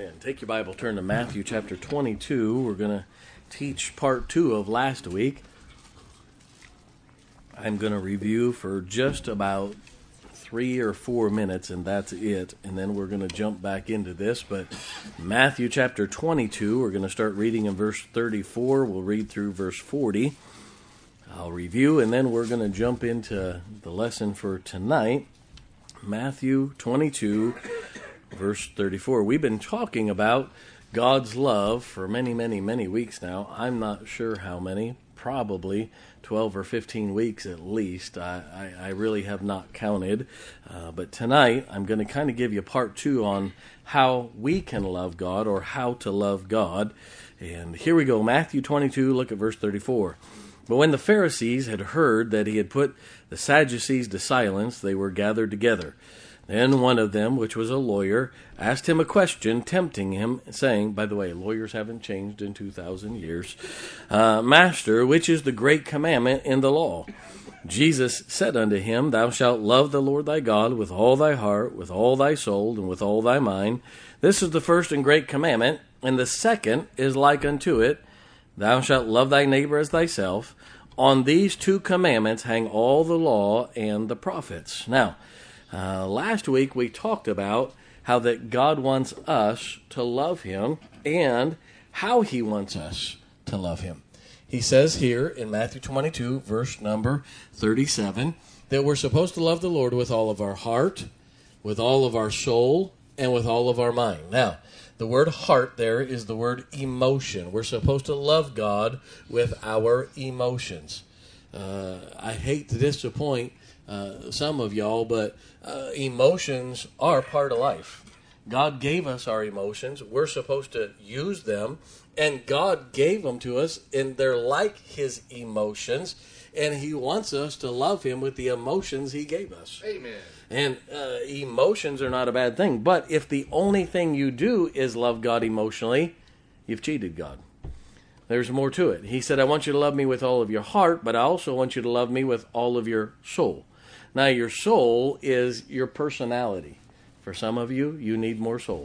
And take your Bible, turn to Matthew chapter 22. We're going to teach part 2 of last week. I'm going to review for just about 3 or 4 minutes, and that's it. And then we're going to jump back into this. But Matthew chapter 22, we're going to start reading in verse 34. We'll read through verse 40. I'll review, and then we're going to jump into the lesson for tonight. Matthew 22, verse 34. We've been talking about God's love for many weeks now. I'm not sure how many, probably 12 or 15 weeks at least. I really have not counted. But tonight, I'm going to kind of give you part 2 on how we can love God, or how to love God. And here we go, Matthew 22, look at verse 34. But when the Pharisees had heard that he had put the Sadducees to silence, they were gathered together. Then one of them, which was a lawyer, asked him a question, tempting him, saying, by the way, lawyers haven't changed in 2,000 years, Master, which is the great commandment in the law? Jesus said unto him, Thou shalt love the Lord thy God with all thy heart, with all thy soul, and with all thy mind. This is the first and great commandment, and the second is like unto it, Thou shalt love thy neighbor as thyself. On these 2 commandments hang all the law and the prophets. Now, last week we talked about how that God wants us to love Him and how He wants us to love Him. He says here in Matthew 22, verse number 37, that we're supposed to love the Lord with all of our heart, with all of our soul, and with all of our mind. Now, the word heart there is the word emotion. We're supposed to love God with our emotions. I hate to disappoint some of y'all, but emotions are part of life. God gave us our emotions. We're supposed to use them, and God gave them to us, and they're like His emotions, and He wants us to love Him with the emotions He gave us. Amen. And emotions are not a bad thing. But if the only thing you do is love God emotionally, you've cheated God. There's more to it. He said, I want you to love me with all of your heart, but I also want you to love me with all of your soul. Now, your soul is your personality. For some of you, you need more soul.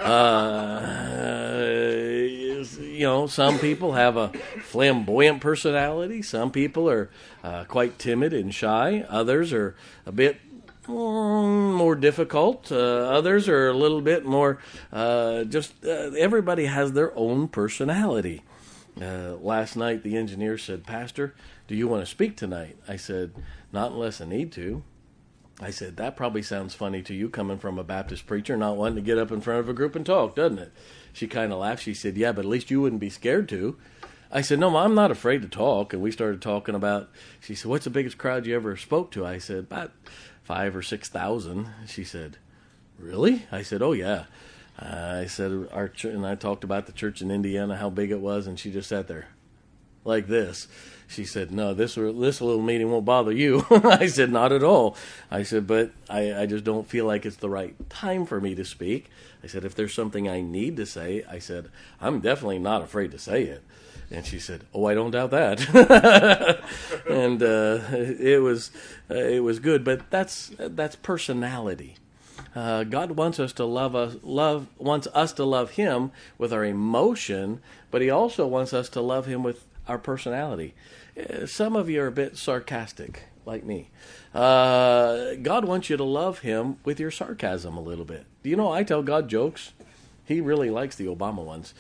Some people have a flamboyant personality. Some people are quite timid and shy. Others are a bit more difficult. Others are a little bit more everybody has their own personality. Last night the engineer said, Pastor, do you want to speak tonight? I said, not unless I need to. I said, that probably sounds funny to you coming from a Baptist preacher not wanting to get up in front of a group and talk, doesn't it? She kind of laughed. She said, yeah, but at least you wouldn't be scared to. I said, no, I'm not afraid to talk. And we started talking about, she said, what's the biggest crowd you ever spoke to? I said, about 5,000 or 6,000. She said, really? I said, oh, yeah. I said, our church, and I talked about the church in Indiana, how big it was, and she just sat there like this. She said, no, this little meeting won't bother you. I said, not at all. I said, but I just don't feel like it's the right time for me to speak. I said, if there's something I need to say, I said, I'm definitely not afraid to say it. And she said, oh, I don't doubt that. And it was good, but that's personality. God wants us to wants us to love Him with our emotion, but He also wants us to love Him with our personality. Some of you are a bit sarcastic, like me. God wants you to love Him with your sarcasm a little bit. Do you know I tell God jokes? He really likes the Obama ones.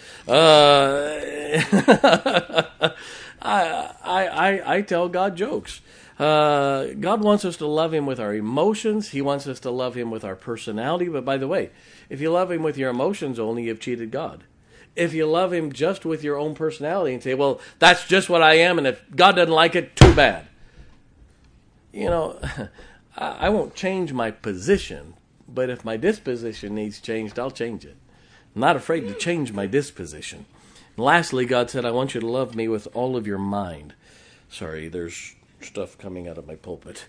I tell God jokes. God wants us to love Him with our emotions. He wants us to love Him with our personality. But by the way, if you love Him with your emotions only, you've cheated God. If you love Him just with your own personality and say, well, that's just what I am, and if God doesn't like it, too bad. I won't change my position, but if my disposition needs changed, I'll change it. I'm not afraid to change my disposition. And lastly, God said, I want you to love me with all of your mind. Sorry, there's stuff coming out of my pulpit.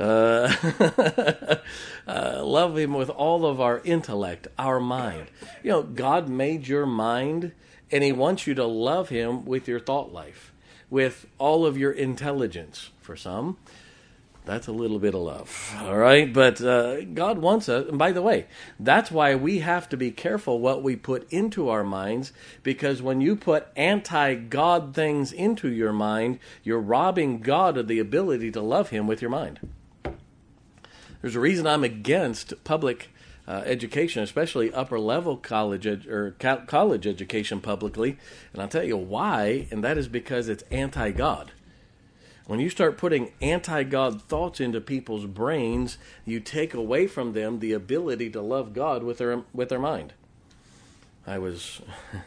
Love Him with all of our intellect, our mind. God made your mind, and He wants you to love Him with your thought life, with all of your intelligence. For some, That's a little bit of love, all right? But God wants us, and by the way, that's why we have to be careful what we put into our minds, because when you put anti-God things into your mind, you're robbing God of the ability to love Him with your mind. There's a reason I'm against public education, especially upper-level college college education publicly, and I'll tell you why, and that is because it's anti-God. When you start putting anti-God thoughts into people's brains, you take away from them the ability to love God with their mind. I was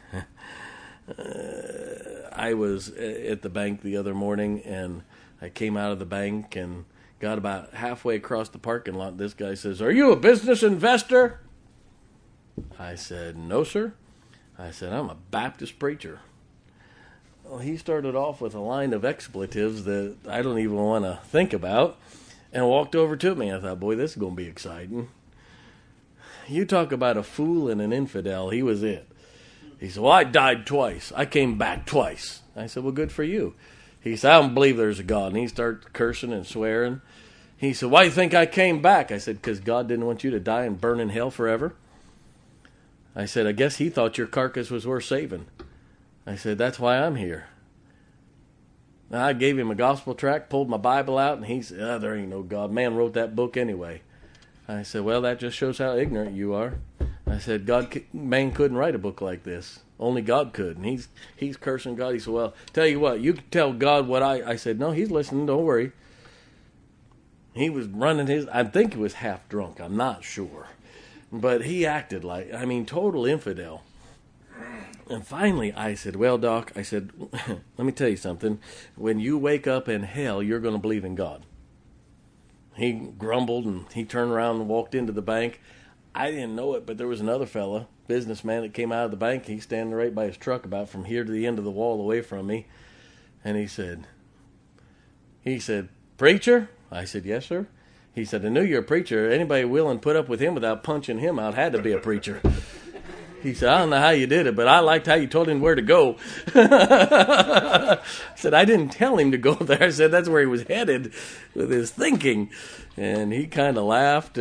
at the bank the other morning, and I came out of the bank and got about halfway across the parking lot. This guy says, "Are you a business investor?" I said, "No, sir." I said, "I'm a Baptist preacher." Well, he started off with a line of expletives that I don't even want to think about, and walked over to me. I thought, boy, this is going to be exciting. You talk about a fool and an infidel. He was it. He said, "Well, I died twice. I came back twice." I said, "Well, good for you." He said, "I don't believe there's a God." And he started cursing and swearing. He said, "Why do you think I came back?" I said, "Because God didn't want you to die and burn in hell forever." I said, "I guess he thought your carcass was worth saving." I said, "That's why I'm here." Now, I gave him a gospel tract, pulled my Bible out, and he said, "There ain't no God. Man wrote that book anyway." I said, "Well, that just shows how ignorant you are." I said, man couldn't write a book like this. Only God could. And he's cursing God. He said, "Well, tell you what, you can tell God what I said, "No, he's listening. Don't worry." He was running I think he was half drunk. I'm not sure. But he acted like, total infidel. And finally, I said, "Well, Doc," I said, "let me tell you something. When you wake up in hell, you're going to believe in God." He grumbled, and he turned around and walked into the bank. I didn't know it, but there was another fella, businessman, that came out of the bank. He's standing right by his truck about from here to the end of the wall away from me. And he said, "Preacher?" I said, "Yes, sir." He said, "I knew you're a preacher. Anybody willing to put up with him without punching him out had to be a preacher." He said, "I don't know how you did it, but I liked how you told him where to go." I said, "I didn't tell him to go there." I said, "That's where he was headed with his thinking." And he kind of laughed.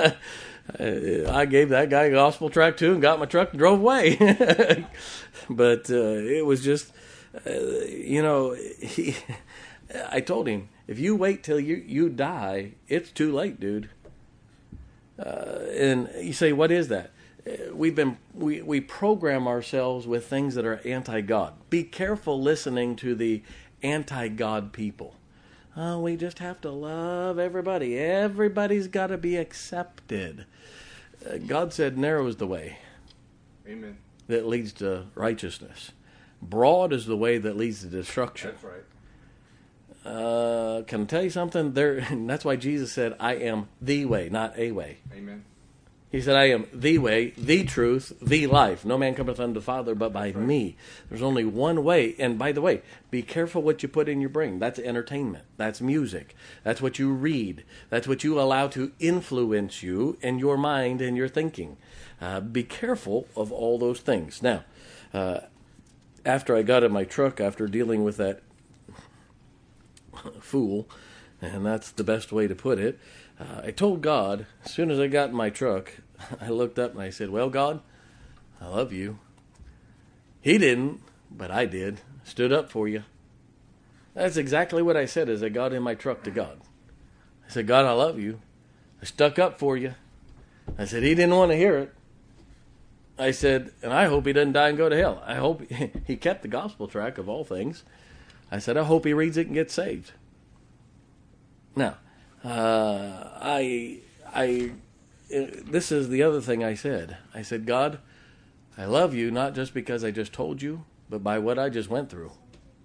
I gave that guy a gospel tract too and got my truck and drove away. But it was just, I told him, if you wait till you die, it's too late, dude. And you say, what is that? We program ourselves with things that are anti-God. Be careful listening to the anti-God people. Oh, we just have to love everybody. Everybody's got to be accepted. God said, narrow is the way. Amen. That leads to righteousness. Broad is the way that leads to destruction. That's right. Can I tell you something? That's why Jesus said, "I am the way," not a way. Amen. He said, "I am the way, the truth, the life. No man cometh unto the Father but by me." There's only one way. And by the way, be careful what you put in your brain. That's entertainment. That's music. That's what you read. That's what you allow to influence you and your mind and your thinking. Be careful of all those things. Now, after I got in my truck, after dealing with that fool, and that's the best way to put it, I told God, as soon as I got in my truck, I looked up and I said, "Well, God, I love you." He didn't, but I did. Stood up for you. That's exactly what I said as I got in my truck to God. I said, "God, I love you. I stuck up for you." I said, he didn't want to hear it. I said, and I hope he doesn't die and go to hell. I hope he kept the gospel tract of all things. I said, I hope he reads it and gets saved. Now, this is the other thing I said. I said, "God, I love you not just because I just told you, but by what I just went through.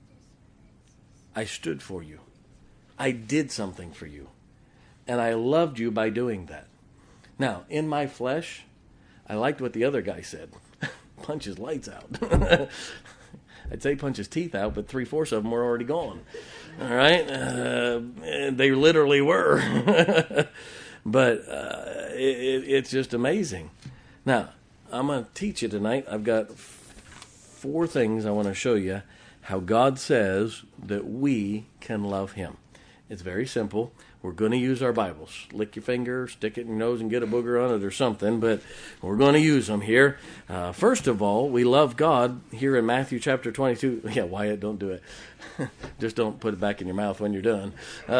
I stood for you. I did something for you. And I loved you by doing that." Now, in my flesh, I liked what the other guy said. Punch his lights out. I'd say punch his teeth out, but 3/4 of them were already gone. All right? They literally were. But it's just amazing. Now, I'm going to teach you tonight. I've got 4 things I want to show you how God says that we can love him. It's very simple. We're going to use our Bibles. Lick your finger, stick it in your nose, and get a booger on it or something, but we're going to use them here. First of all, we love God here in Matthew chapter 22. Yeah, Wyatt, don't do it. Just don't put it back in your mouth when you're done.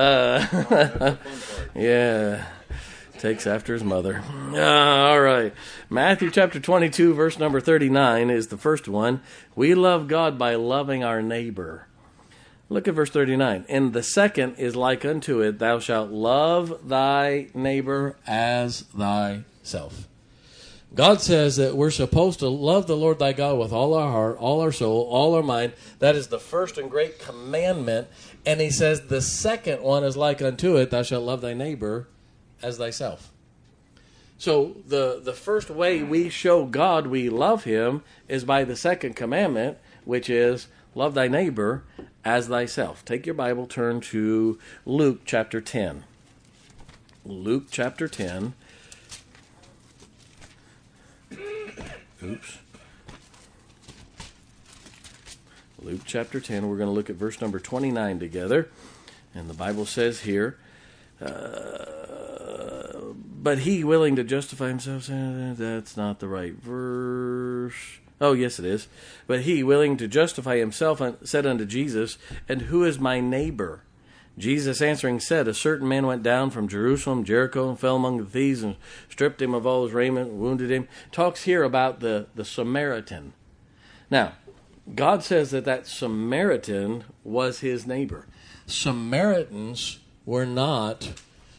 Yeah, takes after his mother. All right. Matthew chapter 22, verse number 39 is the first one. We love God by loving our neighbor. Look at verse 39. And the second is like unto it, thou shalt love thy neighbor as thyself. God says that we're supposed to love the Lord thy God with all our heart, all our soul, all our mind. That is the first and great commandment. And he says the second one is like unto it, thou shalt love thy neighbor as thyself. So the first way we show God we love him is by the second commandment, which is love thy neighbor as thyself. Take your Bible, turn to Luke chapter 10. Luke chapter 10. Oops. Luke chapter 10, we're going to look at verse number 29 together. And the Bible says here, but he willing to justify himself, that's not the right verse. Oh, yes, it is. But he, willing to justify himself, said unto Jesus, and who is my neighbor? Jesus answering said, a certain man went down from Jerusalem, Jericho, and fell among the thieves, and stripped him of all his raiment, wounded him. Talks here about the Samaritan. Now, God says that Samaritan was his neighbor. Samaritans were not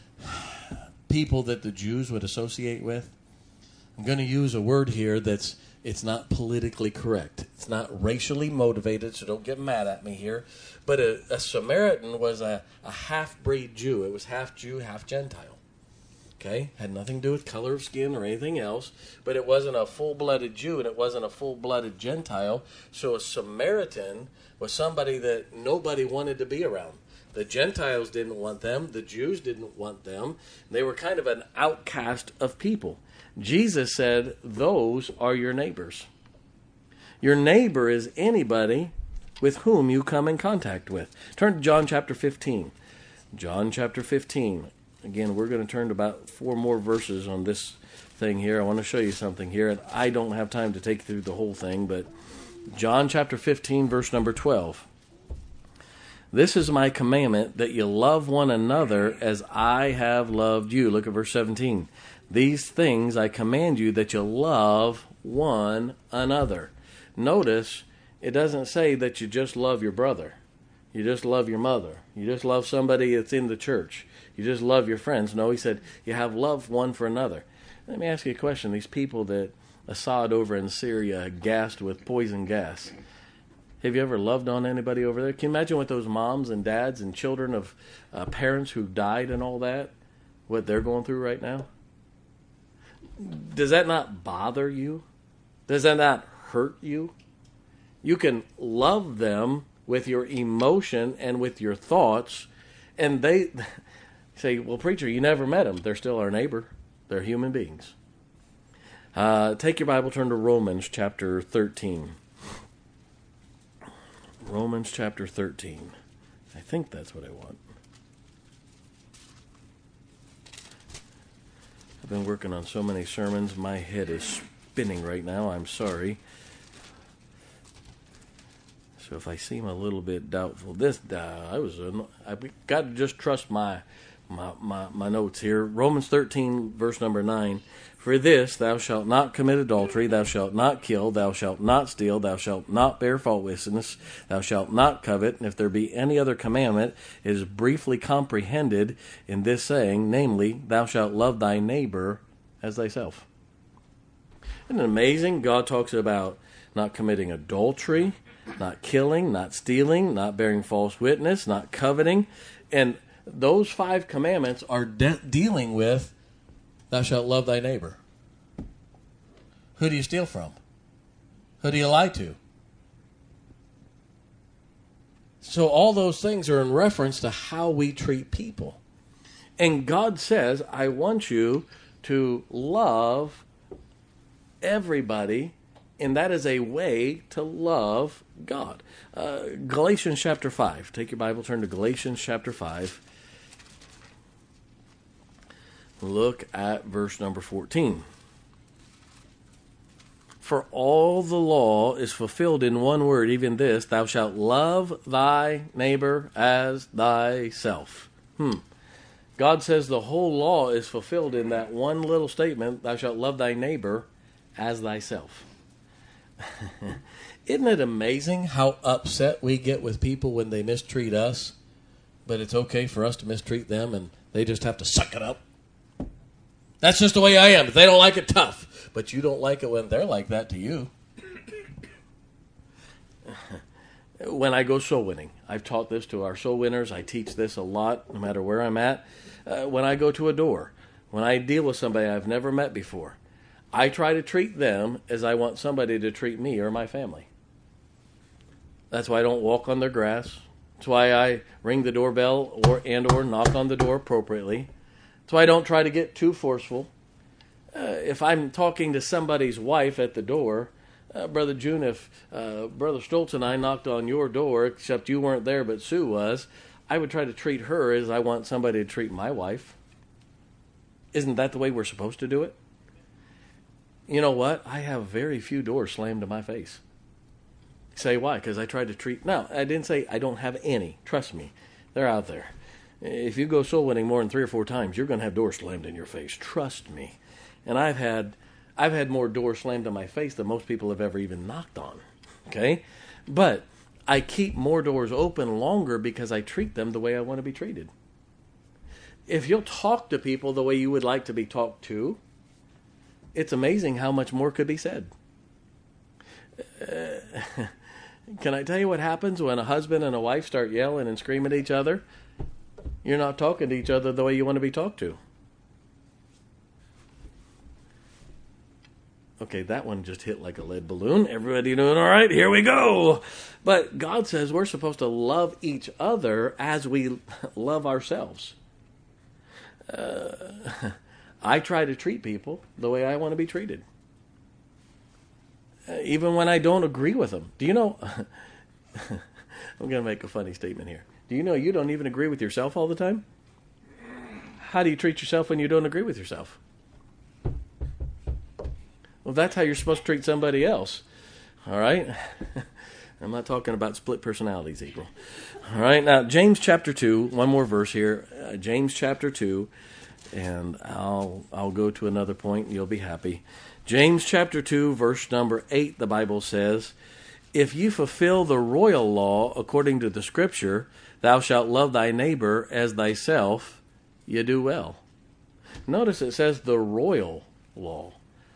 people that the Jews would associate with. I'm going to use a word here it's not politically correct. It's not racially motivated, so don't get mad at me here. But a Samaritan was a half-breed Jew. It was half Jew, half Gentile. Okay? Had nothing to do with color of skin or anything else. But it wasn't a full-blooded Jew and it wasn't a full-blooded Gentile. So a Samaritan was somebody that nobody wanted to be around. The Gentiles didn't want them. The Jews didn't want them. They were kind of an outcast of people. Jesus said, those are your neighbors. Your neighbor is anybody with whom you come in contact with. Turn to John chapter 15. John chapter 15. Again, we're going to turn to about 4 more verses on this thing here. I want to show you something here. And I don't have time to take you through the whole thing, but John chapter 15, verse number 12. This is my commandment, that you love one another as I have loved you. Look at verse 17. These things I command you, that you love one another. Notice, it doesn't say that you just love your brother. You just love your mother. You just love somebody that's in the church. You just love your friends. No, he said you have love one for another. Let me ask you a question. These people that Assad over in Syria gassed with poison gas, have you ever loved on anybody over there? Can you imagine what those moms and dads and children of parents who died and all that, what they're going through right now? Does that not bother you? Does that not hurt you? You can love them with your emotion and with your thoughts, and they say, well, preacher, you never met them. They're still our neighbor. They're human beings. Take your Bible, turn to Romans chapter 13. Romans chapter 13. I think that's what I want. I've been working on so many sermons, my head is spinning right now. I'm sorry. So if I seem a little bit doubtful, I've got to just trust my notes here. Romans 13, verse number 9. For this, thou shalt not commit adultery, thou shalt not kill, thou shalt not steal, thou shalt not bear false witness, thou shalt not covet. And if there be any other commandment, it is briefly comprehended in this saying, namely, thou shalt love thy neighbor as thyself. Isn't it amazing? God talks about not committing adultery, not killing, not stealing, not bearing false witness, not coveting. And those 5 commandments are dealing with thou shalt love thy neighbor. Who do you steal from? Who do you lie to? So all those things are in reference to how we treat people. And God says, I want you to love everybody, and that is a way to love God. Galatians chapter 5. Take your Bible, turn to Galatians chapter 5. Look at verse number 14. For all the law is fulfilled in one word, even this, thou shalt love thy neighbor as thyself. God says the whole law is fulfilled in that one little statement, thou shalt love thy neighbor as thyself. Isn't it amazing how upset we get with people when they mistreat us, but it's okay for us to mistreat them and they just have to suck it up? That's just the way I am. If they don't like it, tough. But you don't like it when they're like that to you. When I go soul winning, I've taught this to our soul winners. I teach this a lot, no matter where I'm at. When I go to a door, when I deal with somebody I've never met before, I try to treat them as I want somebody to treat me or my family. That's why I don't walk on their grass. That's why I ring the doorbell or knock on the door appropriately. That's why I don't try to get too forceful. If I'm talking to somebody's wife at the door, Brother June, if Brother Stoltz and I knocked on your door, except you weren't there but Sue was, I would try to treat her as I want somebody to treat my wife. Isn't that the way we're supposed to do it? You know what? I have very few doors slammed in my face. Say why? Because I tried to treat... No, I didn't say I don't have any. Trust me. They're out there. If you go soul winning more than 3 or 4 times, you're going to have doors slammed in your face. Trust me. And I've had more doors slammed in my face than most people have ever even knocked on. Okay? But I keep more doors open longer because I treat them the way I want to be treated. If you'll talk to people the way you would like to be talked to, it's amazing how much more could be said. Can I tell you what happens when a husband and a wife start yelling and screaming at each other? You're not talking to each other the way you want to be talked to. Okay, that one just hit like a lead balloon. Everybody doing all right? Here we go. But God says we're supposed to love each other as we love ourselves. I try to treat people the way I want to be treated. Even when I don't agree with them. Do you know... I'm going to make a funny statement here. Do you know you don't even agree with yourself all the time? How do you treat yourself when you don't agree with yourself? Well, that's how you're supposed to treat somebody else. All right? I'm not talking about split personalities, April. All right? Now, James chapter 2, one more verse here. James chapter 2, and I'll go to another point, and you'll be happy. James chapter 2, verse number 8, the Bible says, if you fulfill the royal law according to the Scripture, thou shalt love thy neighbor as thyself, you do well. Notice it says the royal law.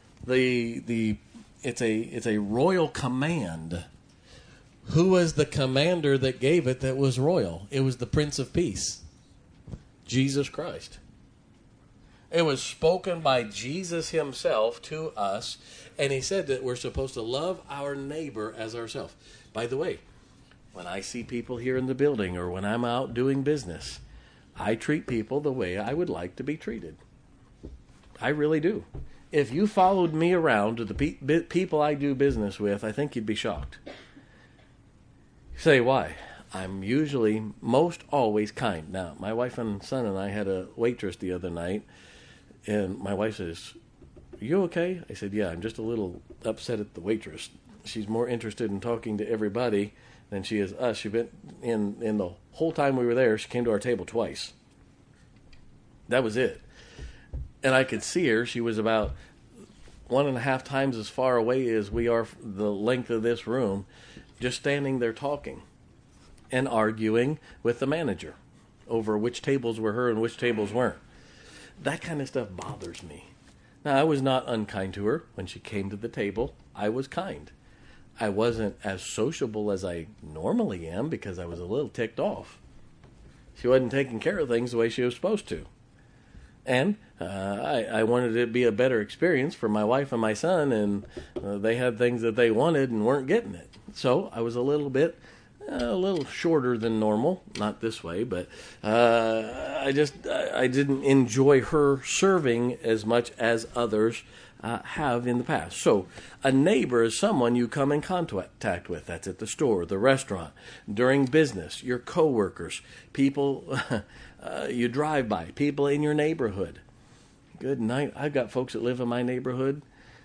It's a royal command. Who was the commander that gave it that was royal? It was the Prince of Peace, Jesus Christ. It was spoken by Jesus himself to us, and he said that we're supposed to love our neighbor as ourselves. By the way, when I see people here in the building or when I'm out doing business, I treat people the way I would like to be treated. I really do. If you followed me around to the people I do business with, I think you'd be shocked. You say, why? I'm usually most always kind. Now, my wife and son and I had a waitress the other night, and my wife says, are you okay? I said, yeah, I'm just a little upset at the waitress. She's more interested in talking to everybody than she is us. She been in the whole time we were there, she came to our table twice. That was it. And I could see her. She was about 1.5 times as far away as we are the length of this room, just standing there talking and arguing with the manager over which tables were her and which tables weren't. That kind of stuff bothers me. Now, I was not unkind to her. When she came to the table, I was kind. I wasn't as sociable as I normally am because I was a little ticked off. She wasn't taking care of things the way she was supposed to. And I wanted it to be a better experience for my wife and my son, and they had things that they wanted and weren't getting it. So I was a little shorter than normal, not this way, but I didn't enjoy her serving as much as others have in the past. So a neighbor is someone you come in contact with. That's at the store, the restaurant, during business, your coworkers, people you drive by, people in your neighborhood. Good night. I've got folks that live in my neighborhood.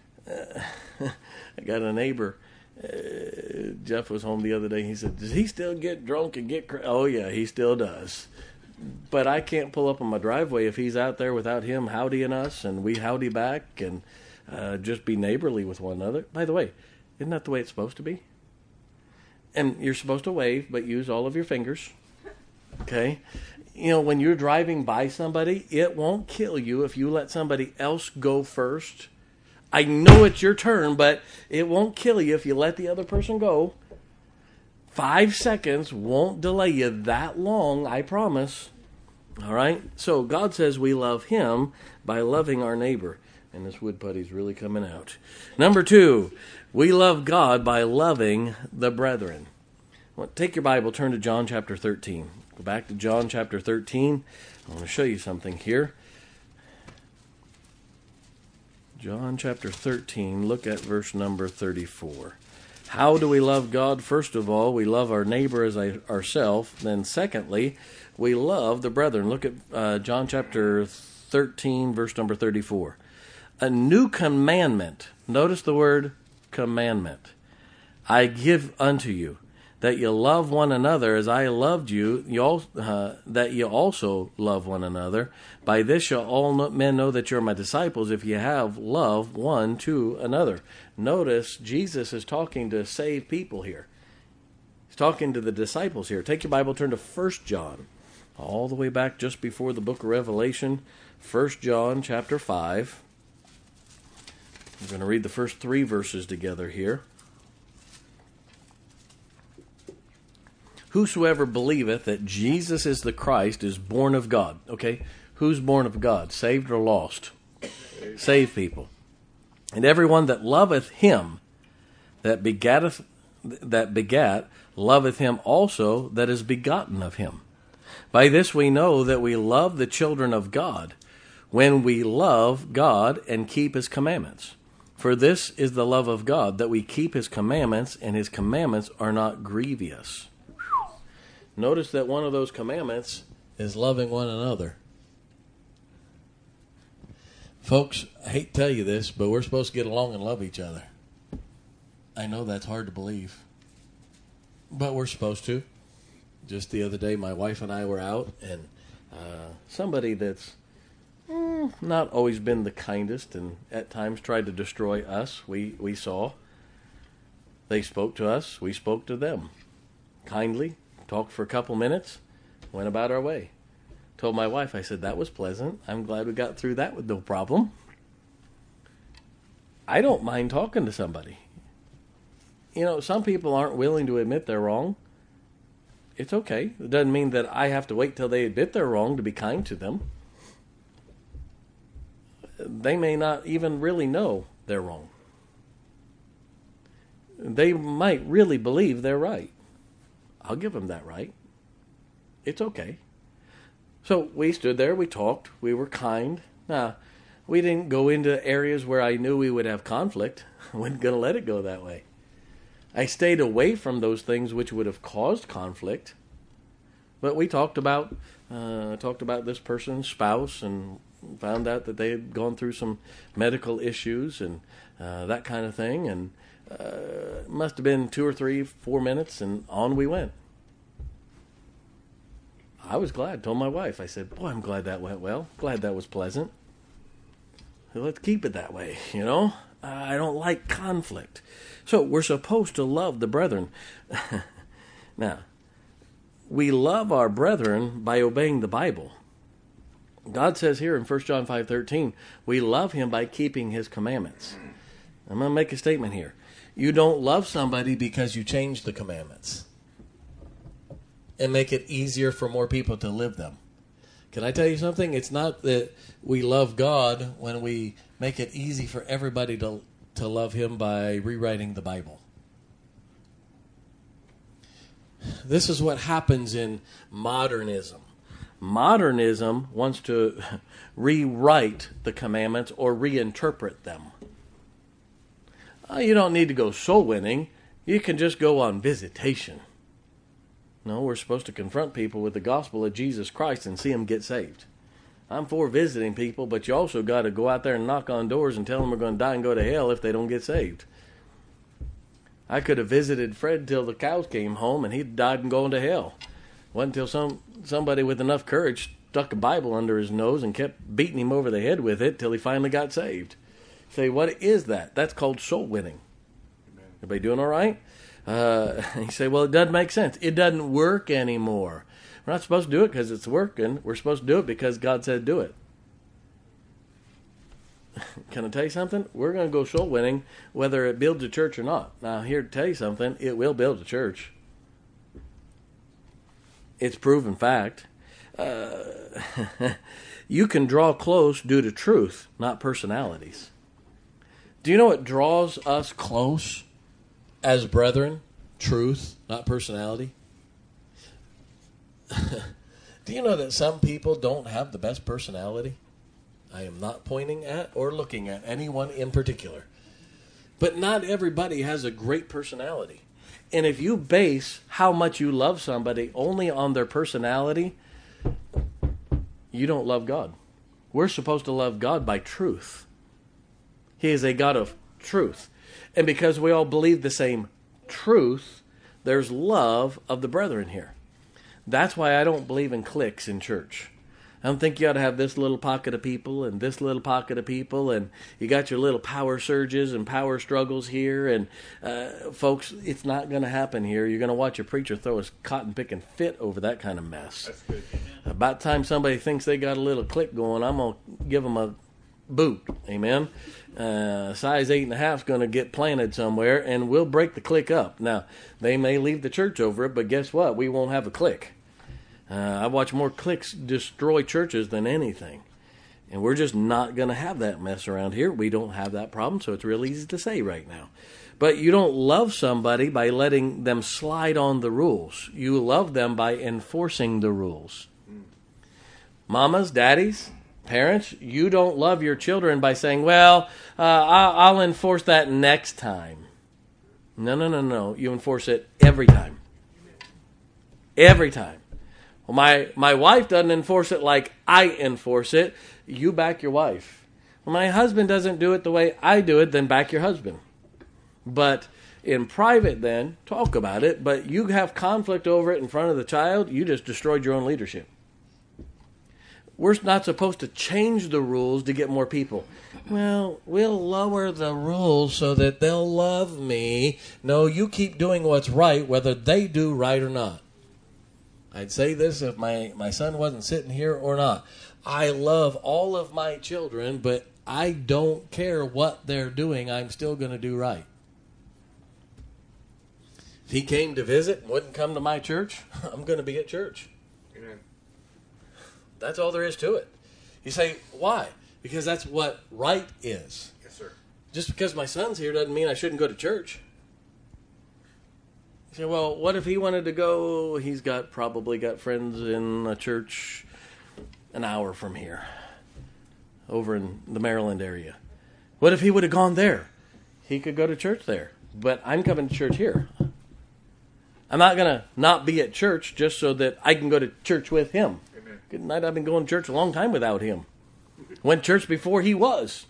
I got a neighbor. Jeff was home the other day. He said, does he still get drunk and get Oh, yeah, he still does. But I can't pull up on my driveway if he's out there without him howdying us, and we howdy back, and just be neighborly with one another. By the way, isn't that the way it's supposed to be? And you're supposed to wave, but use all of your fingers. Okay? You know, when you're driving by somebody, it won't kill you if you let somebody else go first. I know it's your turn, but it won't kill you if you let the other person go. 5 seconds won't delay you that long, I promise. All right? So God says we love him by loving our neighbor. And this wood putty's really coming out. Number 2, we love God by loving the brethren. Well, take your Bible, turn to John chapter 13. Go back to John chapter 13. I want to show you something here. John chapter 13, look at verse number 34. How do we love God? First of all, we love our neighbor as ourselves. Then secondly, we love the brethren. Look at John chapter 13, verse number 34. A new commandment. Notice the word commandment. I give unto you, that you love one another as I loved you, that you also love one another. By this shall all men know that you're my disciples, if you have love one to another. Notice Jesus is talking to saved people here. He's talking to the disciples here. Take your Bible, turn to 1 John, all the way back just before the book of Revelation. 1 John chapter 5. We're going to read the first 3 verses together here. Whosoever believeth that Jesus is the Christ is born of God. Okay? Who's born of God? Saved or lost? Saved people. And everyone that loveth him that begat, loveth him also that is begotten of him. By this we know that we love the children of God, when we love God and keep his commandments. For this is the love of God, that we keep his commandments, and his commandments are not grievous. Notice that one of those commandments is loving one another. Folks, I hate to tell you this, but we're supposed to get along and love each other. I know that's hard to believe, but we're supposed to. Just the other day, my wife and I were out, and somebody that's not always been the kindest and at times tried to destroy us, we saw. They spoke to us, we spoke to them. Kindly, talked for a couple minutes, went about our way. Told my wife, I said, that was pleasant. I'm glad we got through that with no problem. I don't mind talking to somebody. You know, some people aren't willing to admit they're wrong. It's okay. It doesn't mean that I have to wait till they admit they're wrong to be kind to them. They may not even really know they're wrong. They might really believe they're right. I'll give them that right. It's okay. So we stood there, we talked, we were kind. Now, we didn't go into areas where I knew we would have conflict. I wasn't going to let it go that way. I stayed away from those things which would have caused conflict. But we talked about this person's spouse and found out that they had gone through some medical issues and that kind of thing. And it must have been 2 or 3, 4 minutes, and on we went. I was glad. Told my wife, I said, boy, I'm glad that went well. Glad that was pleasant. Let's keep it that way, you know. I don't like conflict. So we're supposed to love the brethren. Now, we love our brethren by obeying the Bible. God says here in 1 John 5:13, we love him by keeping his commandments. I'm going to make a statement here. You don't love somebody because you change the commandments and make it easier for more people to live them. Can I tell you something? It's not that we love God when we make it easy for everybody to love him by rewriting the Bible. This is what happens in modernism. Modernism wants to rewrite the commandments or reinterpret them. You don't need to go soul winning. You can just go on visitation. No, we're supposed to confront people with the gospel of Jesus Christ and see them get saved. I'm for visiting people, but you also got to go out there and knock on doors and tell them we're going to die and go to hell if they don't get saved. I could have visited Fred till the cows came home and he died and going to hell. Wasn't until somebody with enough courage stuck a Bible under his nose and kept beating him over the head with it till he finally got saved. Say, what is that? That's called soul winning. Amen. Everybody doing all right? You say, well, it doesn't make sense. It doesn't work anymore. We're not supposed to do it because it's working. We're supposed to do it because God said do it. Can I tell you something? We're going to go soul winning whether it builds a church or not. Now, here to tell you something, it will build a church. It's proven fact. You can draw close due to truth, not personalities. Do you know what draws us close as brethren? Truth, not personality. Do you know that some people don't have the best personality? I am not pointing at or looking at anyone in particular. But not everybody has a great personality. And if you base how much you love somebody only on their personality, you don't love God. We're supposed to love God by truth. He is a God of truth. And because we all believe the same truth, there's love of the brethren here. That's why I don't believe in cliques in church. I don't think you ought to have this little pocket of people and this little pocket of people, and you got your little power surges and power struggles here. And folks, it's not going to happen here. You're going to watch a preacher throw his cotton-picking fit over that kind of mess. That's good. About time somebody thinks they got a little clique going, I'm going to give them a boot. Amen. Size 8.5 is going to get planted somewhere, and we'll break the clique up. Now, they may leave the church over it, but guess what? We won't have a clique. I watch more cliques destroy churches than anything. And we're just not going to have that mess around here. We don't have that problem, so it's real easy to say right now. But you don't love somebody by letting them slide on the rules. You love them by enforcing the rules. Mamas, daddies, parents, you don't love your children by saying, well, I'll enforce that next time. No. You enforce it every time. Every time. Well, my wife doesn't enforce it like I enforce it. You back your wife. Well, my husband doesn't do it the way I do it, then back your husband. But in private then, talk about it, but you have conflict over it in front of the child, you just destroyed your own leadership. We're not supposed to change the rules to get more people. Well, we'll lower the rules so that they'll love me. No, you keep doing what's right, whether they do right or not. I'd say this if my son wasn't sitting here or not. I love all of my children, but I don't care what they're doing. I'm still going to do right. If he came to visit and wouldn't come to my church, I'm going to be at church. Amen. That's all there is to it. You say, why? Because that's what right is. Yes, sir. Just because my son's here doesn't mean I shouldn't go to church. You say, well, what if he wanted to go? He's probably got friends in a church an hour from here, over in the Maryland area. What if he would have gone there? He could go to church there, but I'm coming to church here. I'm not going to not be at church just so that I can go to church with him. Amen. Good night. I've been going to church a long time without him. Went to church before he was.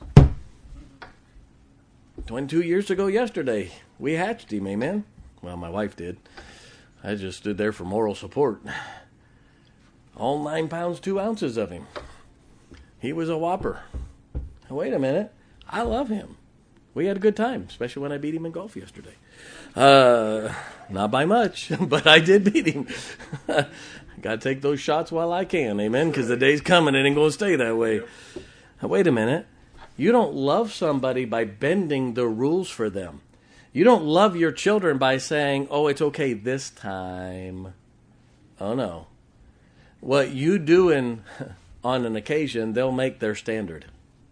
22 years ago yesterday, we hatched him, amen? Well, my wife did. I just stood there for moral support. All 9 pounds, 2 ounces of him. He was a whopper. Wait a minute. I love him. We had a good time, especially when I beat him in golf yesterday. Not by much, but I did beat him. Got to take those shots while I can, amen, because the day's coming. It ain't going to stay that way. Wait a minute. You don't love somebody by bending the rules for them. You don't love your children by saying, oh, it's okay this time. Oh, no. What you do on an occasion, they'll make their standard.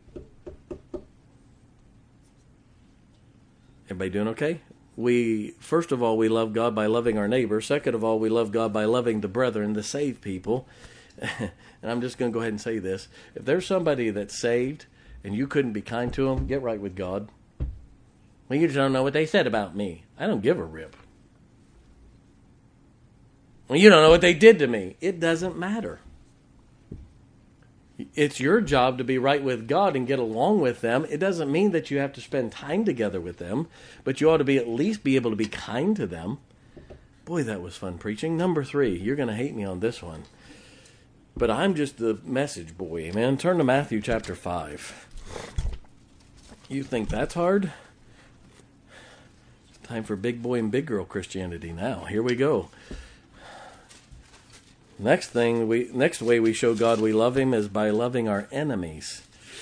Everybody doing okay? First of all, we love God by loving our neighbor. Second of all, we love God by loving the brethren, the saved people. And I'm just going to go ahead and say this. If there's somebody that's saved and you couldn't be kind to them, get right with God. Well, you just don't know what they said about me. I don't give a rip. Well, you don't know what they did to me. It doesn't matter. It's your job to be right with God and get along with them. It doesn't mean that you have to spend time together with them, but you ought to be at least be able to be kind to them. Boy, that was fun preaching. Number 3, you're going to hate me on this one, but I'm just the message boy, man. Turn to Matthew chapter 5. You think that's hard? It's time for big boy and big girl Christianity now. Here we go. Next way we show God we love him is by loving our enemies.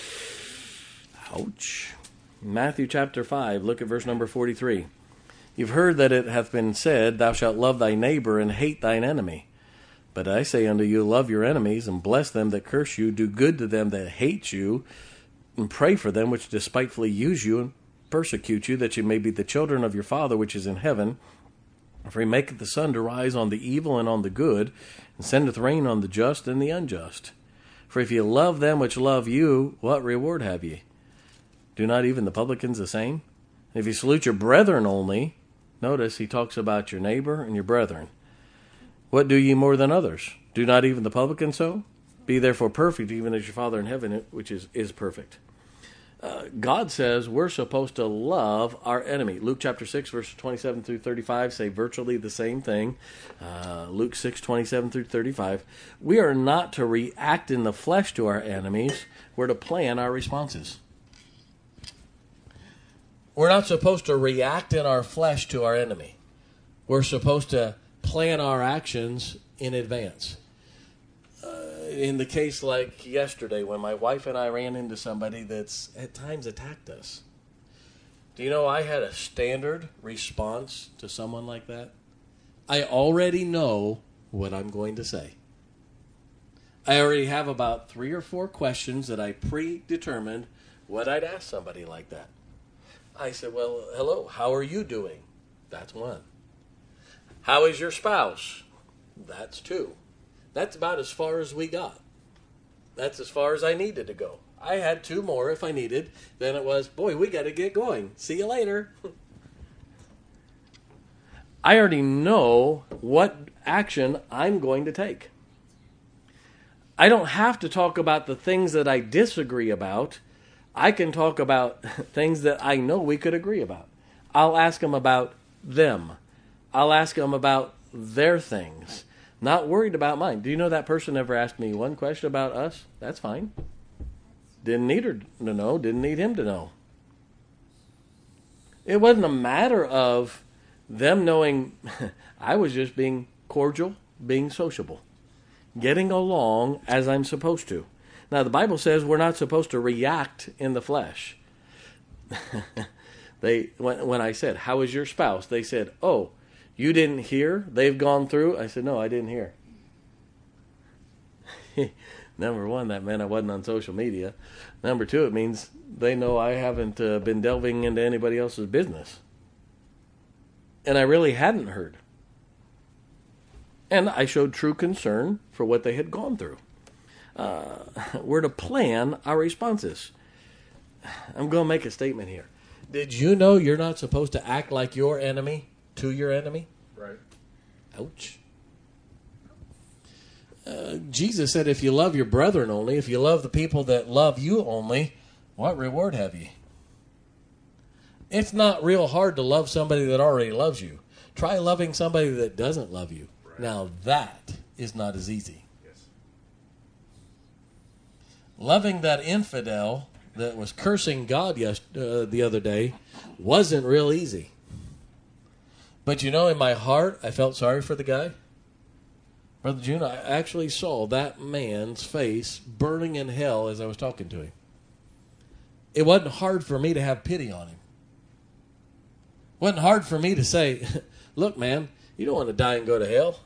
Ouch. Matthew chapter 5, look at verse number 43. You've heard that it hath been said, Thou shalt love thy neighbor and hate thine enemy. But I say unto you, love your enemies and bless them that curse you, do good to them that hate you, and pray for them which despitefully use you and persecute you, that you may be the children of your Father which is in heaven. For he maketh the sun to rise on the evil and on the good, and sendeth rain on the just and the unjust. For if ye love them which love you, what reward have ye? Do not even the publicans the same? And if ye salute your brethren only, notice he talks about your neighbor and your brethren. What do ye more than others? Do not even the publicans so? Be therefore perfect, even as your Father in heaven, which is perfect. God says we're supposed to love our enemy. Luke chapter 6, verses 27 through 35 say virtually the same thing. Luke 6, 27 through 35. We are not to react in the flesh to our enemies. We're to plan our responses. We're not supposed to react in our flesh to our enemy. We're supposed to plan our actions in advance. In the case like yesterday when my wife and I ran into somebody that's at times attacked us. Do you know I had a standard response to someone like that? I already know what I'm going to say. I already have about 3 or 4 questions that I predetermined what I'd ask somebody like that. I said, well, hello, how are you doing? That's 1. How is your spouse? That's 2. That's about as far as we got. That's as far as I needed to go. I had 2 more if I needed. Then it was, boy, we got to get going. See you later. I already know what action I'm going to take. I don't have to talk about the things that I disagree about. I can talk about things that I know we could agree about. I'll ask them about them. I'll ask them about their things. Not worried about mine. Do you know that person never asked me one question about us? That's fine. Didn't need her to know. Didn't need him to know. It wasn't a matter of them knowing I was just being cordial, being sociable, getting along as I'm supposed to. Now, the Bible says we're not supposed to react in the flesh. When I said, how is your spouse? They said, oh, you didn't hear? They've gone through? I said, no, I didn't hear. Number 1, that meant I wasn't on social media. Number 2, it means they know I haven't been delving into anybody else's business. And I really hadn't heard. And I showed true concern for what they had gone through. We're to plan our responses. I'm going to make a statement here. Did you know you're not supposed to act like your enemy to your enemy? Right. Ouch. Jesus said, if you love your brethren only, if you love the people that love you only, what reward have ye? It's not real hard to love somebody that already loves you. Try loving somebody that doesn't love you. Right. Now that is not as easy. Yes. Loving that infidel that was cursing God the other day wasn't real easy. But you know, in my heart, I felt sorry for the guy. Brother June, I actually saw that man's face burning in hell as I was talking to him. It wasn't hard for me to have pity on him. It wasn't hard for me to say, look, man, you don't want to die and go to hell.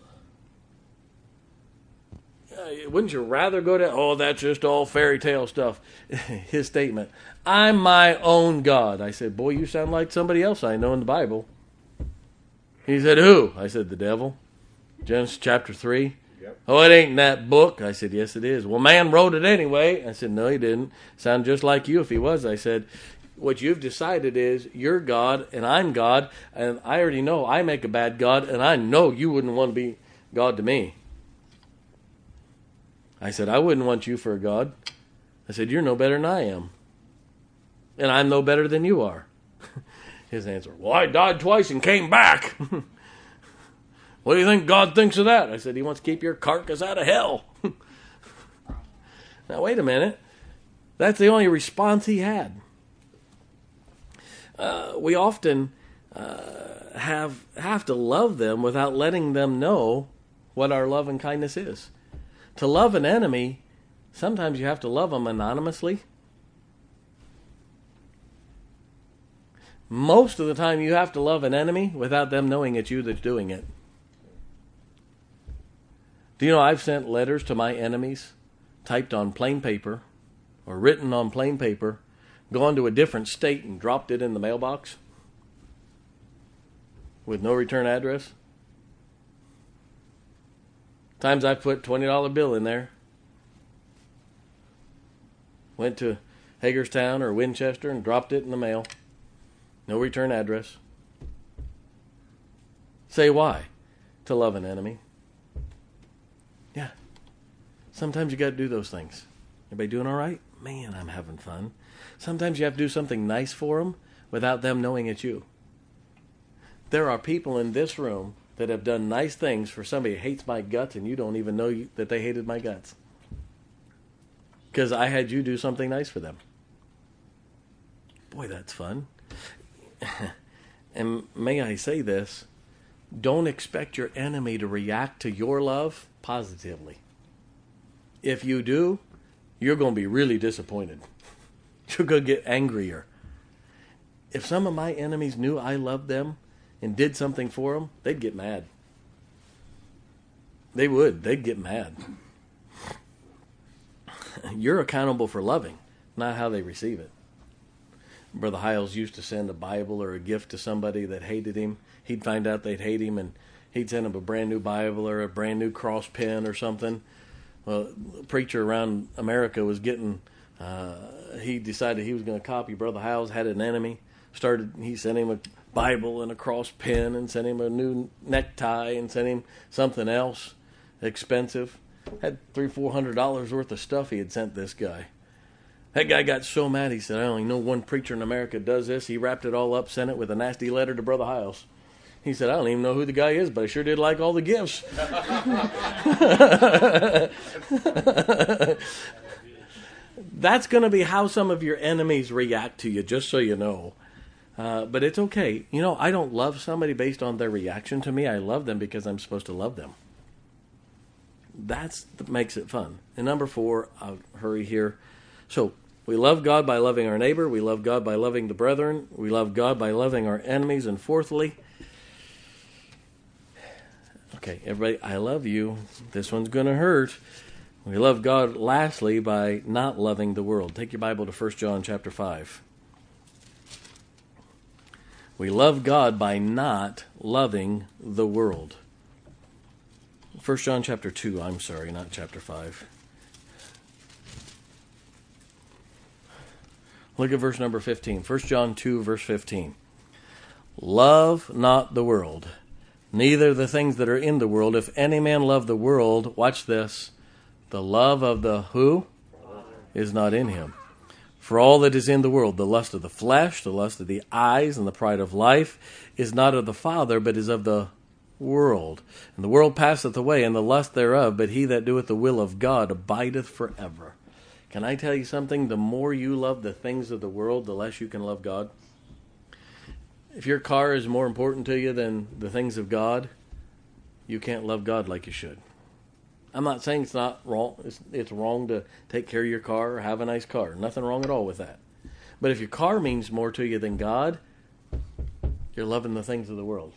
Wouldn't you rather go to, oh, that's just all fairy tale stuff. His statement, I'm my own God. I said, boy, you sound like somebody else I know in the Bible. He said, who? I said, the devil. Genesis chapter 3. Yep. Oh, it ain't in that book. I said, yes, it is. Well, man wrote it anyway. I said, no, he didn't. Sound just like you if he was. I said, what you've decided is you're God and I'm God, and I already know I make a bad God, and I know you wouldn't want to be God to me. I said, I wouldn't want you for a God. I said, you're no better than I am. And I'm no better than you are. His answer, well, I died twice and came back. What do you think God thinks of that? I said, he wants to keep your carcass out of hell. Now, wait a minute. That's the only response he had. We often have to love them without letting them know what our love and kindness is. To love an enemy, sometimes you have to love them anonymously. Most of the time you have to love an enemy without them knowing it's you that's doing it. Do you know I've sent letters to my enemies, typed on plain paper, or written on plain paper, gone to a different state and dropped it in the mailbox with no return address? Times I've put $20 bill in there. Went to Hagerstown or Winchester and dropped it in the mail. No return address. Say why? To love an enemy. Yeah. Sometimes you got to do those things. Everybody doing all right? Man, I'm having fun. Sometimes you have to do something nice for them without them knowing it's you. There are people in this room that have done nice things for somebody who hates my guts, and you don't even know that they hated my guts. Because I had you do something nice for them. Boy, that's fun. And may I say this, don't expect your enemy to react to your love positively. If you do, you're going to be really disappointed. You're going to get angrier. If some of my enemies knew I loved them and did something for them, they'd get mad. They would. They'd get mad. You're accountable for loving, not how they receive it. Brother Hiles used to send a Bible or a gift to somebody that hated him. He'd find out they'd hate him, and he'd send him a brand new Bible or a brand new cross pen or something. Well, a preacher around America was getting, he decided he was going to copy Brother Hiles, had an enemy. He sent him a Bible and a cross pen and sent him a new necktie and sent him something else expensive. Had $300-400 worth of stuff he had sent this guy. That guy got so mad, he said, I only know one preacher in America does this. He wrapped it all up, sent it with a nasty letter to Brother Hiles. He said, I don't even know who the guy is, but I sure did like all the gifts. That's going to be how some of your enemies react to you, just so you know. But it's okay. You know, I don't love somebody based on their reaction to me. I love them because I'm supposed to love them. That's what makes it fun. And number 4, I'll hurry here. So, we love God by loving our neighbor. We love God by loving the brethren. We love God by loving our enemies. And fourthly, okay, everybody, I love you. This one's going to hurt. We love God, lastly, by not loving the world. Take your Bible to 1 John chapter 5. We love God by not loving the world. 1 John chapter 2, I'm sorry, not chapter 5. Look at verse number 15. 1 John 2, verse 15. Love not the world, neither the things that are in the world. If any man love the world, watch this, the love of the who is not in him. For all that is in the world, the lust of the flesh, the lust of the eyes, and the pride of life, is not of the Father, but is of the world. And the world passeth away, and the lust thereof, but he that doeth the will of God abideth forever. Can I tell you something? The more you love the things of the world, the less you can love God. If your car is more important to you than the things of God, you can't love God like you should. I'm not saying it's not wrong. It's wrong to take care of your car or have a nice car. Nothing wrong at all with that. But if your car means more to you than God, you're loving the things of the world.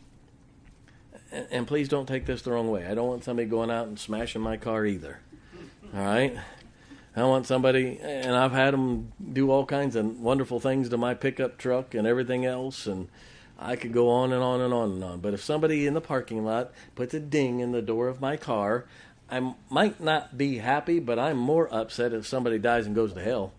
And please don't take this the wrong way. I don't want somebody going out and smashing my car either. All right? I want somebody, and I've had them do all kinds of wonderful things to my pickup truck and everything else, and I could go on and on and on and on. But if somebody in the parking lot puts a ding in the door of my car, I might not be happy, but I'm more upset if somebody dies and goes to hell.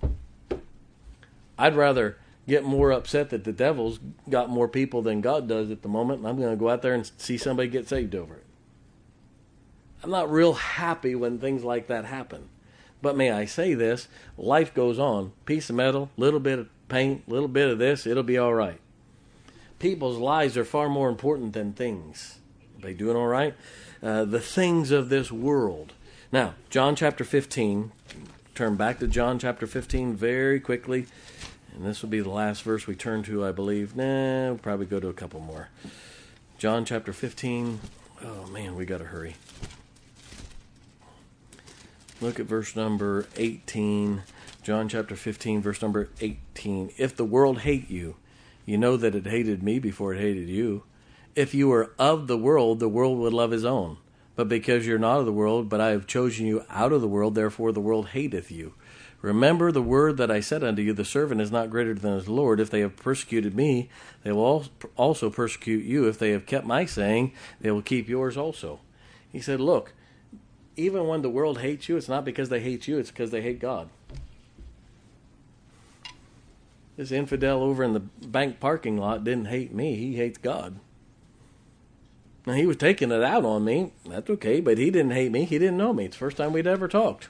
I'd rather get more upset that the devil's got more people than God does at the moment, and I'm going to go out there and see somebody get saved over it. I'm not real happy when things like that happen. But may I say this, life goes on. Piece of metal, little bit of paint, little bit of this, it'll be all right. People's lives are far more important than things. Are they doing all right? The things of this world. Now, John chapter 15. Turn back to John chapter 15 very quickly. And this will be the last verse we turn to, I believe. We'll probably go to a couple more. John chapter 15. Oh, man, we got to hurry. Look at verse number 18. John chapter 15, verse number 18. If the world hate you, you know that it hated me before it hated you. If you were of the world would love his own. But because you're not of the world, but I have chosen you out of the world, therefore the world hateth you. Remember the word that I said unto you, the servant is not greater than his Lord. If they have persecuted me, they will also persecute you. If they have kept my saying, they will keep yours also. He said, look, even when the world hates you, it's not because they hate you, it's because they hate God. This infidel over in the bank parking lot didn't hate me, he hates God. Now, he was taking it out on me, that's okay, but he didn't hate me, he didn't know me. It's the first time we'd ever talked.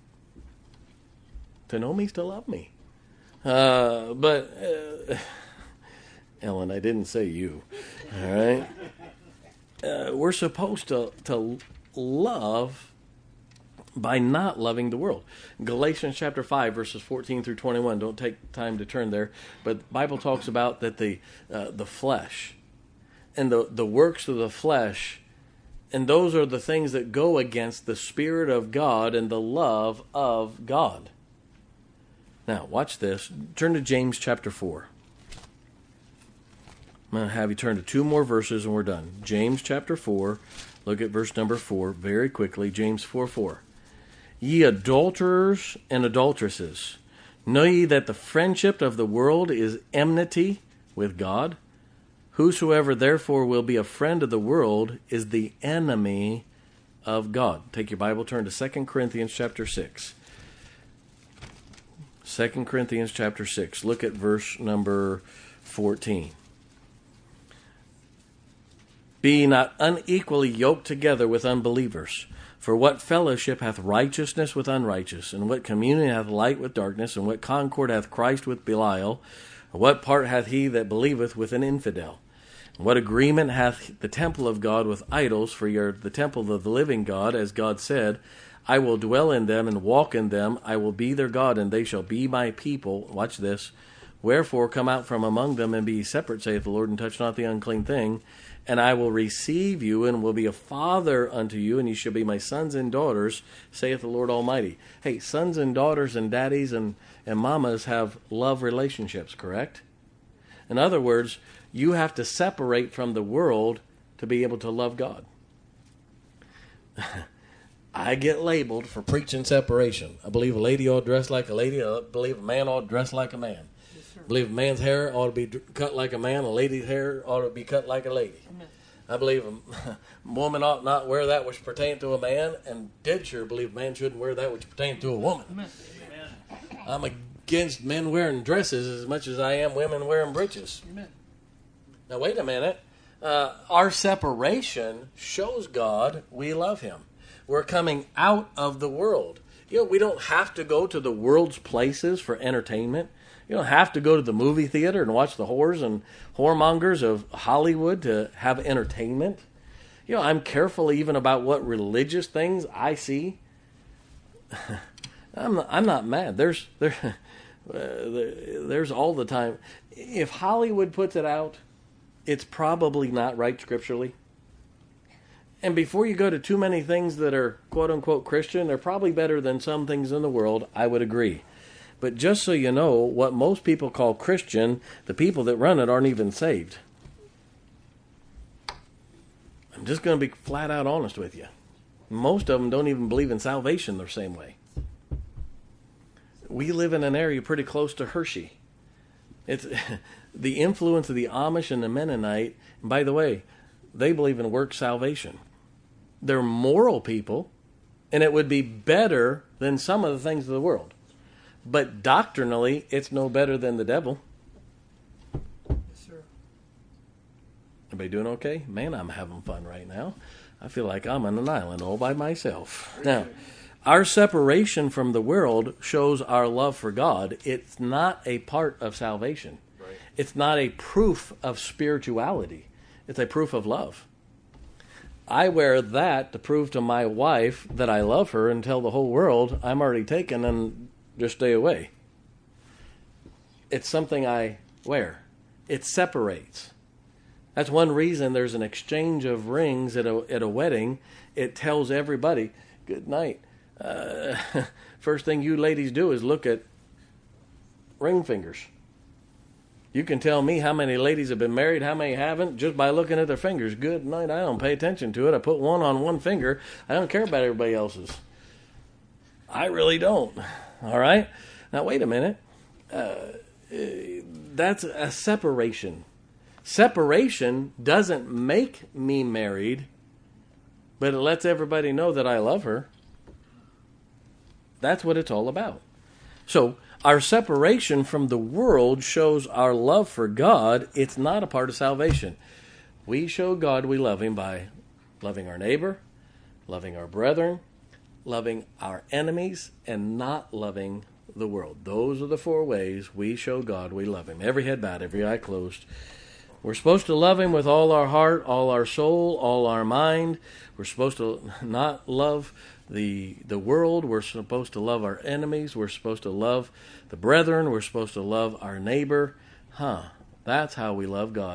To know me is to love me. But Ellen, I didn't say you, all right? We're supposed to love by not loving the world. Galatians chapter 5, verses 14 through 21. Don't take time to turn there. But the Bible talks about that the flesh and the works of the flesh, and those are the things that go against the Spirit of God and the love of God. Now, watch this. Turn to James chapter 4. I'm going to have you turn to two more verses and we're done. James chapter 4. Look at verse number 4 very quickly. James 4:4. Ye adulterers and adulteresses, know ye that the friendship of the world is enmity with God? Whosoever therefore will be a friend of the world is the enemy of God. Take your Bible, turn to 2 Corinthians chapter 6. 2 Corinthians chapter 6. Look at verse number 14. Be ye not unequally yoked together with unbelievers. For what fellowship hath righteousness with unrighteous? And what communion hath light with darkness? And what concord hath Christ with Belial? And what part hath he that believeth with an infidel? And what agreement hath the temple of God with idols? For ye are the temple of the living God, as God said, I will dwell in them and walk in them. I will be their God, and they shall be my people. Watch this. Wherefore come out from among them and be separate, saith the Lord, and touch not the unclean thing. And I will receive you, and will be a father unto you, and ye shall be my sons and daughters, saith the Lord Almighty. Hey, sons and daughters and daddies and mamas have love relationships, correct? In other words, you have to separate from the world to be able to love God. I get labeled for preaching separation. I believe a lady ought to dress like a lady. I believe a man ought to dress like a man. I believe a man's hair ought to be cut like a man. A lady's hair ought to be cut like a lady. Amen. I believe a woman ought not wear that which pertains to a man, and dead sure believe a man shouldn't wear that which pertains to a woman. Amen. I'm against men wearing dresses as much as I am women wearing breeches. Amen. Now, wait a minute. Our separation shows God we love Him. We're coming out of the world. You know, we don't have to go to the world's places for entertainment. You don't have to go to the movie theater and watch the whores and whoremongers of Hollywood to have entertainment. You know, I'm careful even about what religious things I see. I'm not mad. There's all the time. If Hollywood puts it out, it's probably not right scripturally. And before you go to too many things that are quote-unquote Christian, they're probably better than some things in the world, I would agree. But just so you know, what most people call Christian, the people that run it aren't even saved. I'm just going to be flat out honest with you. Most of them don't even believe in salvation the same way. We live in an area pretty close to Hershey. It's the influence of the Amish and the Mennonite. And by the way, they believe in work salvation. They're moral people, and it would be better than some of the things of the world. But doctrinally, it's no better than the devil. Yes, sir. Everybody doing okay? Man, I'm having fun right now. I feel like I'm on an island all by myself. Now, our separation from the world shows our love for God. It's not a part of salvation. Right. It's not a proof of spirituality. It's a proof of love. I wear that to prove to my wife that I love her and tell the whole world I'm already taken and just stay away. It's something I wear. It separates. That's one reason there's an exchange of rings at a wedding. It tells everybody, good night. First thing you ladies do is look at ring fingers. You can tell me how many ladies have been married, how many haven't, just by looking at their fingers. Good night. I don't pay attention to it. I put one on one finger. I don't care about everybody else's. I really don't. All right? Now, wait a minute. That's a separation. Separation doesn't make me married, but it lets everybody know that I love her. That's what it's all about. So, our separation from the world shows our love for God. It's not a part of salvation. We show God we love Him by loving our neighbor, loving our brethren, loving our enemies, and not loving the world. Those are the 4 ways we show God we love Him. Every head bowed, every eye closed. We're supposed to love Him with all our heart, all our soul, all our mind. We're supposed to not love the world. We're supposed to love our enemies. We're supposed to love the brethren. We're supposed to love our neighbor. That's how we love God.